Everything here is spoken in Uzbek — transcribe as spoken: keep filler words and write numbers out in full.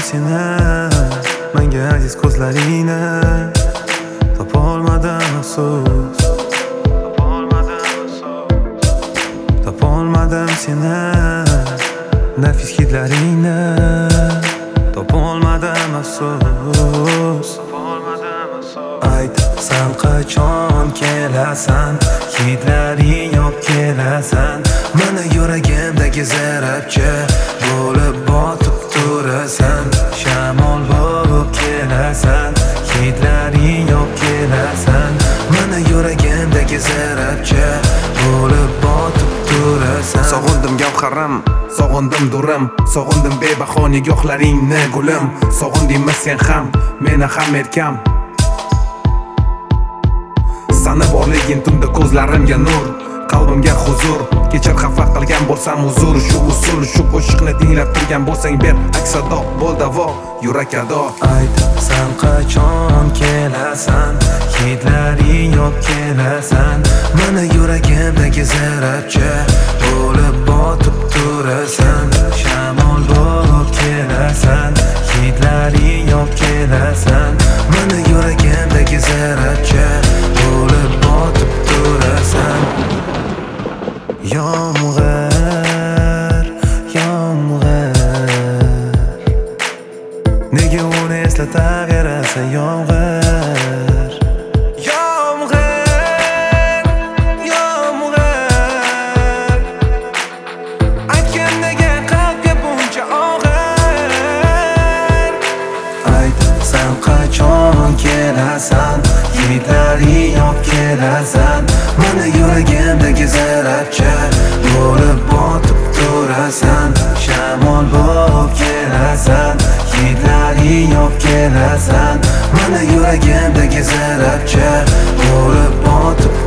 seni, menga aziz ko'zlaringni. Topolmadim afsus, topolmadim seni, nafis hidlaringni. Topolmadim afsus, ayt sen qachon kelasan, hidlaring yo'q kelasan. Mana yuragimdagi zarabcha bo'lib botib turasan. Shamol bo'lib kelasan, hidlaring yo'q kelasan. Mana yuragimdagi zarabcha bo'lib botib turasan. Sog'indim gavharim, sog'indim durim, sog'indim bebaho nigohlaringni gulim. Sog'indingmi sen ham, meni ham erkam. Sana borliging tunda ko'zlarimga nur, qalbimga huzur. Kechir xafa qilgan bo'lsam uzr, shu usul, shu qo'shiqni tinglab turgan bo'lsang ber aksado, bo'l davo, yurak ado. Ayt sen qachon kelasan, hidlaring yo'q kelasan. Mana yuragimdagi zarabcha bo'lib botib turasan. Shamol bo'lib kelasan, hidlaring yo'q kelasan. Mana yuragimdagi zarabcha bo'lib botib turasan. Yomg'ir, yomg'ir, nega uni eslataverasan yomg'ir? Yomg'ir, yomg'ir, aytgan nega qalbga buncha og'ir? Ayt sen qachon kelasan, hidlaring yo'q kelasan. Mana yuragimdagi zarabcha bo'lib botib turasan. Shamol bo'lib kelasan, hidlaring yo'q kelasan. Mana yuragimdagi zarabcha bo'lib botib